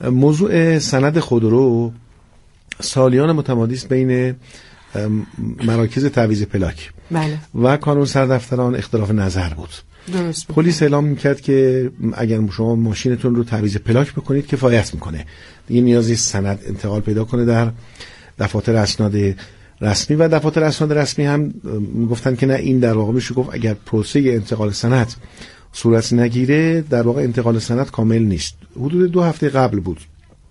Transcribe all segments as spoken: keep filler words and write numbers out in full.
موضوع سند خودرو سالیان متمادی است بین مراکز تعویض پلاک بله. و کانون سردفتران اختلاف نظر بود. درست. پلیس اعلام میکرد که اگر شما ماشینتون رو تعویض پلاک بکنید کفایت میکنه، دیگه نیازی سند انتقال پیدا کنه در دفاتر اسناد رسمی. و دفاتر اسناد رسمی هم میگفتن که نه، این در واقع میشه گفت اگر پروسه انتقال سند صورت نگیره در واقع انتقال سند کامل نیست. حدود دو هفته قبل بود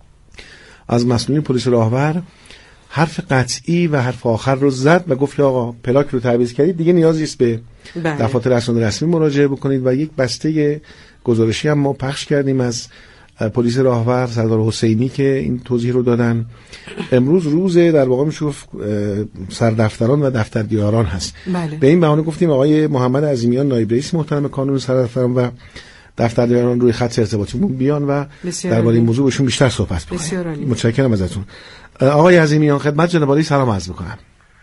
از مسئولین پلیس راهور حرف قطعی و حرف آخر رو زد و گفت که آقا پلاک رو تعویض کردید، دیگه نیازی است به بله. دفاتر اسناد رسمی مراجعه بکنید. و یک بسته گزارشی هم ما پخش کردیم از پلیس راهور سردار حسینی که این توضیح رو دادن. امروز روز در واقع میشه گفت سردفتران و دفترگیاران هست. بله. به این بهانه گفتیم آقای محمد عظیمیان نایب رئیس محترم کانون سردفتران و دفترگیاران روی خط ارتباطیمون بیان و درباره این موضوع بهشون بیشتر صحبت بکنیم. متشکرم ازتون. آقای عظیمیان خدمت جناب عالی سلام عرض می‌کنم.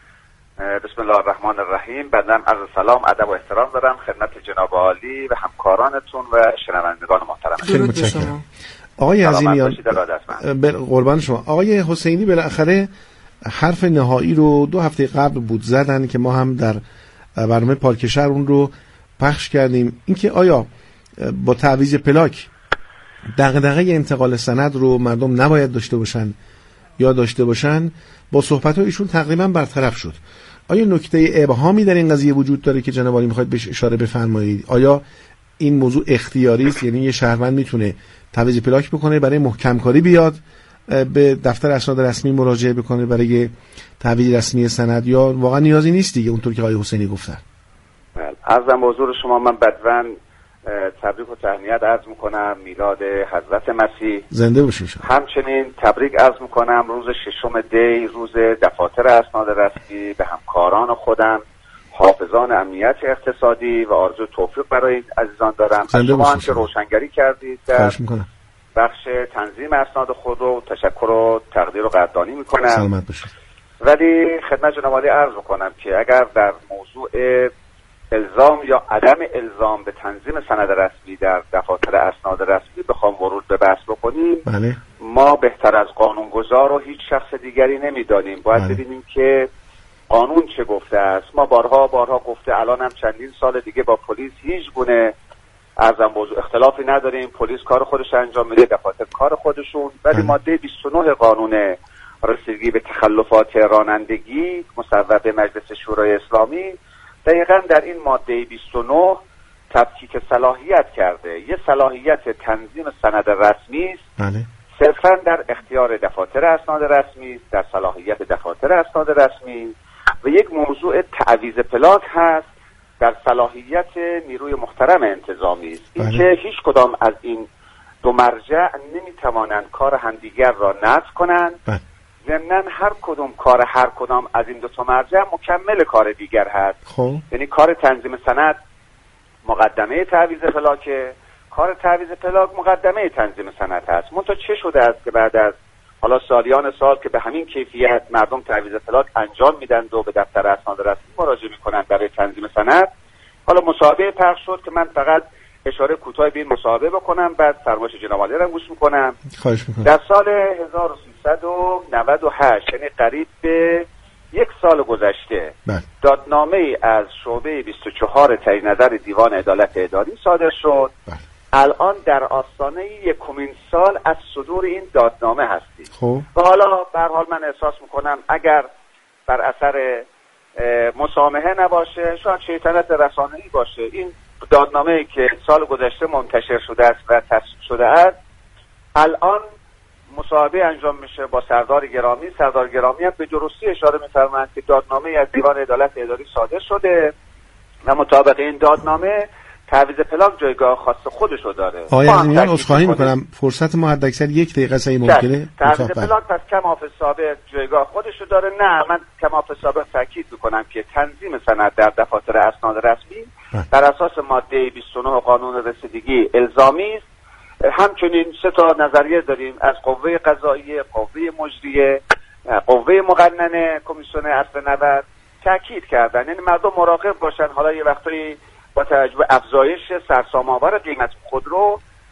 بسم الله الرحمن الرحیم. بنده عرض سلام ادب و احترام دارم خدمت جناب عالی و همکارانتون و شنوندگان محترم. خیلی متشکرم. آقای عظیمیان قربان شما. آقای حسینی بالاخره حرف نهایی رو دو هفته قبل بود زدن که ما هم در برنامه پارک شهر اون رو پخش کردیم، اینکه آیا با تعویض پلاک دغدغه انتقال سند رو مردم نباید داشته باشن یا داشته باشن، با صحبت‌های ایشون تقریبا برطرف شد. آیا نکته ابهامی در این قضیه وجود داره که جناب عالی می‌خواید بهش اشاره بفرمایید؟ آیا این موضوع اختیاری است، یعنی یه شهروند میتونه تعویض پلاک بکنه برای محکم کاری بیاد به دفتر اسناد رسمی مراجعه بکنه برای تعویض رسمی سند، یا واقعا نیازی نیست دیگه اونطور که آقای حسینی گفتن؟ بله، عرضم به حضور شما من بدون تبریک و تهنیت عرض میکنم میلاد حضرت مسیح زنده باشین. همچنین تبریک عرض میکنم روز ششم دی، روز دفاتر اسناد رسمی، به همکاران خودم حافظان امنیت اقتصادی و آرزو توفیق برای عزیزان دارم. شما هم که روشنگری کردید در بخش تنظیم اسناد خود رو تشکر و تقدیر و قدردانی میکنم. سلامت باشید. ولی خدمت جناب عالی عرض میکنم که اگر در موضوع الزام یا عدم الزام به تنظیم سند رسمی در دفاتر اسناد رسمی بخوام ورود به بحث بکنیم، بله. ما بهتر از قانونگذار و هیچ شخص دیگری نمیدانیم. باید بله. ببینیم که قانون چه گفته است. ما بارها بارها گفته، الان هم چندین سال دیگه با پلیس هیچ گونه ارزم موضوع اختلافی نداریم. پلیس کار خودش انجام میده، دفاتر کار خودشون. ولی ماده بیست و نه قانون رسیدگی به تخلفات رانندگی مصوب به مجلس شورای اسلامی دقیقاً در این ماده بیست و نه تفکیک صلاحیت کرده. یه صلاحیت تنظیم سند رسمی است، بله. صرفاً در اختیار دفاتر اسناد رسمی است، در صلاحیت دفاتر اسناد رسمی. و یک موضوع تعویض پلاک هست در صلاحیت نیروی محترم انتظامی است. بله. این که هیچ کدام از این دو مرجع نمیتوانند کار همدیگر را نقض کنند. بله. ضمناً هر کدوم کار هر کدام از این دو تا مرجع مکمل کار دیگر هست. خب یعنی کار تنظیم سند مقدمه تعویض پلاک، کار تعویض پلاک مقدمه تنظیم سند هست. منتها چه شده است که بعد از حالا سالیان سال که به همین کیفیت مردم تعویض پلاک انجام میدن و به دفتر اسناد رسمی مراجعه میکنن برای تنظیم سند، حالا مصاحبه پخش شد که من فقط اشاره کوتاه به این مصاحبه بکنم، بعد فرمایش جناب عالی را گوش میکنم. خواهش میکنم. در سال هزار و سیصد و نود و هشت یعنی قریب به یک سال گذشته بله. دادنامه ای از شعبه بیست و چهار تایید نظر دیوان عدالت اداری صادر شد. بله. الان در آستانه یکمین سال از صدور این دادنامه هستیم. خب و حالا به هر حال من احساس میکنم اگر بر اثر مسامحه نباشه، شاید شیطنت رسانه‌ای باشه، این دادنامه‌ای که سال گذشته منتشر شده است و تصویب شده است، الان مصاحبه انجام میشه با سردار گرامی. سردار گرامی هم به درستی اشاره می‌فرمایند که دادنامه از دیوان عدالت اداری صادر شده و مطابق این دادنامه تعویض پلاک جایگاه خاص خودشو داره. آقای عظیمیان عذرخواهی میکنم، فرصت ما حداکثر یک دقیقه است ممکنه. تعویض پلاک پس کم حافظ سابق جایگاه خودشو داره. نه، من کم حافظ سابق تاکید میکنم که تنظیم سند در دفاتر اسناد رسمی بر اساس ماده بیست و نه قانون رسیدگی الزامی است. همچنین سه تا نظریه داریم از قوه قضاییه، قوه مجریه، قوه مقننه، کمیسیون اصل نود تاکید کردن. یعنی مردم مراقب باشن. حالا یه وقتایی با توجه به افزایش سرسام‌آور قیمت خودرو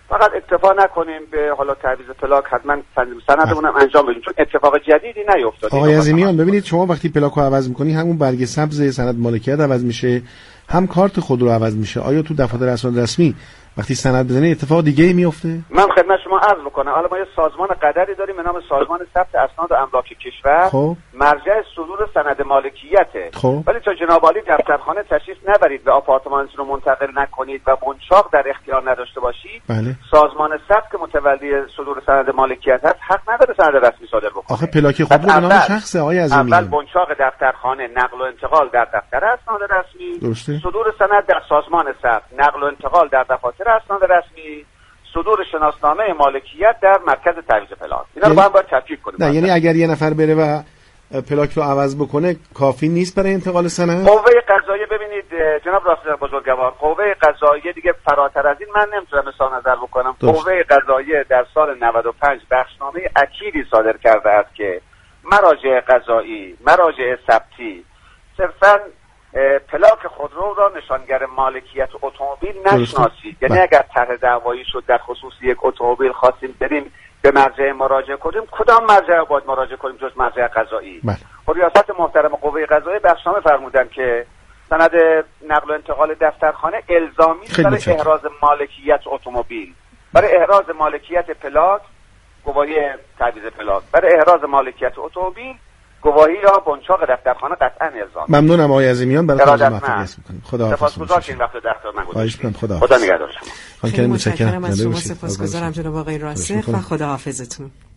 فقط اتفاق نکنیم به حالا تعویض پلاک، حتما سندمون هم انجام بدیم، چون اتفاق جدیدی نیفتاده. آقای عظیمیان ببینید شما وقتی پلاک رو عوض می‌کنی همون برگ سبز سند مالکیت عوض میشه، هم کارت خود رو عوض میشه. آیا تو دفاتر اسناد رسمی وقتی سند بزنی اتفاق دیگه ای میفته؟ من خدمت شما عرض میکنم، حالا ما یه سازمان قدری داریم به نام سازمان ثبت اسناد و املاک کشور، خب مرجع صدور سند مالکیته. خب ولی تا جناب عالی دفترخانه تشریف نبرید و آپارتمانتون رو منتقل نکنید و منشاق در اختیار نداشته باشید، بله. سازمان ثبت که متولی صدور سند مالکیت هست حق نداره سند رسمی صادر بکنه. آخه پلاک خود رو به نام شخص آقای عظیمیان، اول منشاق دفترخانه، نقل و انتقال در دفتر اسناد رسمی، درسته. صدور سند در سازمان ثبت، نقل و انتقال در دفاتر اسناد رسمی، صدور شناسنامه مالکیت در مرکز تعویض پلاک. اینا رو با هم باید تفکیک کنیم. نه یعنی اگر یه نفر بره و پلاک رو عوض بکنه کافی نیست برای انتقال سند؟ قوه قضاییه ببینید جناب راستی بزرگوار، قوه قضاییه دیگه فراتر از این من نمیتونم مثال نظر بکنم. قوه قضاییه در سال نود و پنج بخشنامه اکیدی صادر کرده است که مراجع قضایی، مراجع ثبتی صرفاً پلاک خودرو را نشانگر مالکیت اتومبیل نشناسید. یعنی اگر طرح دعوایی شد در خصوص یک اتومبیل خواستیم بریم به مرجع مراجعه کنیم، کدام مرجع باید مراجعه کنیم جز مرجع قضایی؟ بله. ریاست محترم قوه قضاییه بخشنامه فرمودن که سند نقل و انتقال دفترخانه الزامی برای احراز مالکیت اتومبیل، برای احراز مالکیت پلاک گواهی تعویض پلاک، برای احراز مالکیت اتومبیل گواهی یا بنچاق دفترخانه قطعا الزامی. ممنونم آقای عظیمیان برای توضیح مفصل می‌کنید. خدا حافظ. سپاسگزارم که این وقت در خدمت من گذاشتید. خدا خدا نگهدار شما. خیلی متشکرم از شما، سپاسگزارم جناب آقای راسخ و خدا حافظتون.